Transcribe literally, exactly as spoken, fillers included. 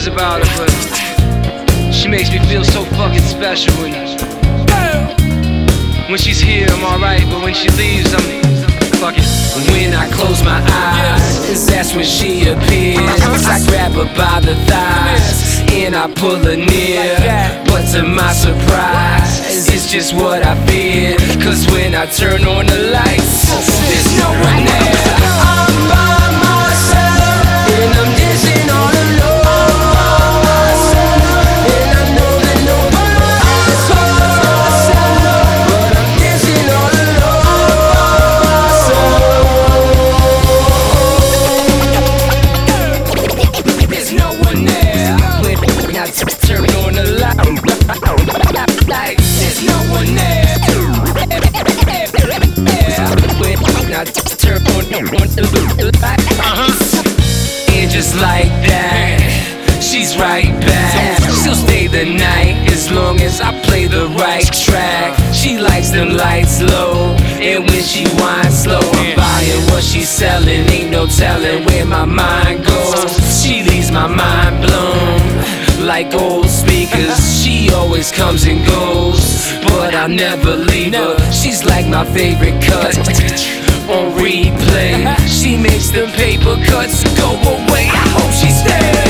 about her, but she makes me feel so fucking special. When, when she's here, I'm alright, but when she leaves, I'm fucking. When I close my eyes, that's when she appears. I grab her by the thighs and I pull her near. But to my surprise, it's just what I feared. Cause when I turn on the lights, there's no one there. I'm by myself and I'm dancing all alone. And I know that nobody's home, but I'm dancing all alone. There's no one there. When I turn on the lights, there's no one there. When I turn on the lights, and just like that, she's right back. She'll stay the night as long as I play the right track. She likes them lights low, and when she winds slow, I'm buying what she's selling. Ain't no telling where my mind goes. She leaves my mind blown like old speakers. She always comes and goes, but I'll never leave her. She's like my favorite cut on replay. She makes them paper cuts go away. I hope she stays.